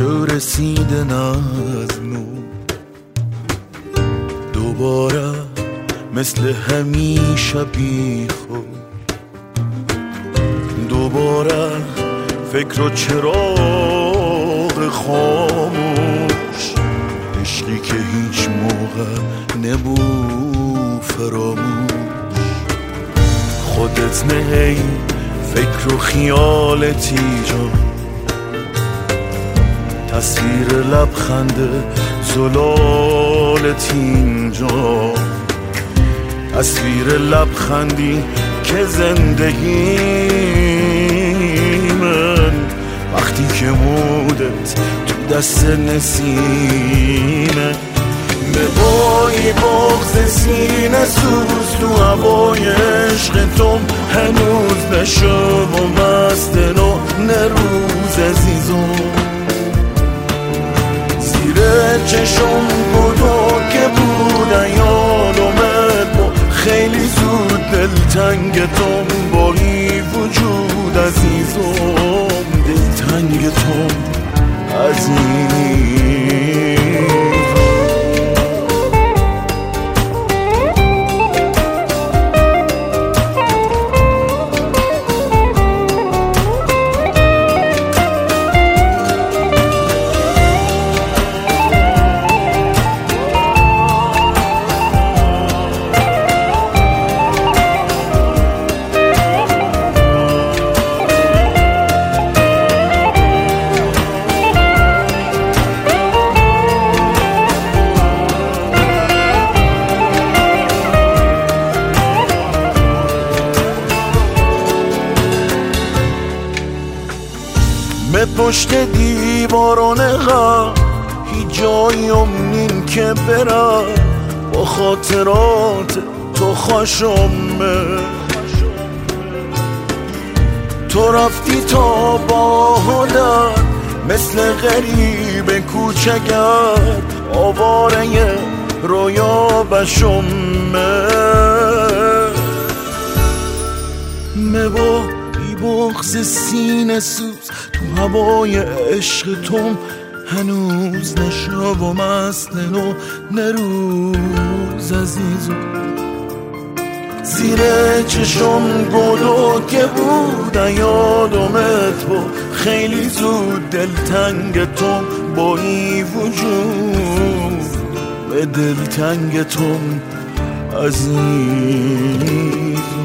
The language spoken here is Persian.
چه رسیده نزنو دوباره مثل همیشه بی خود دوباره فکر و چراغ خاموش عشقی که هیچ موقع نبود فراموش خودت نه فکر و خیالتی جان تصویر لبخند زلالت اینجا تصویر لبخندی که زندگی من وقتی که مودت تو دست نسیمه به بایی بغض سینه سوز تو هوای عشق توم هنوز نشو و مست نو نروز عزیزم زیر چشم بودو که بودن یادمت با خیلی زود دلتنگ توم بایی وجود عزیزم دلتنگ توم عزیزم به پشت دیواران غم هیچ جایی امنین که برم با خاطرات تو خوشمه تو رفتی تا باهدن مثل غریب کوچگر آواره رویا بشمه با بغض سینه سوز تو هوای عشق توم هنوز نشو و مست نو نروز عزیزم زیر چشم گلو که بودن یادمت با خیلی زود دلتنگ توم با ای وجود به دلتنگ توم عزیزم